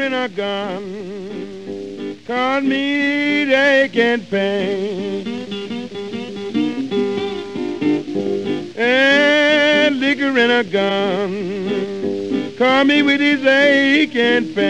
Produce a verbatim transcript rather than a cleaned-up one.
and a gun cause me the ache and pain. And liquor and a gun call me with his ache and pain.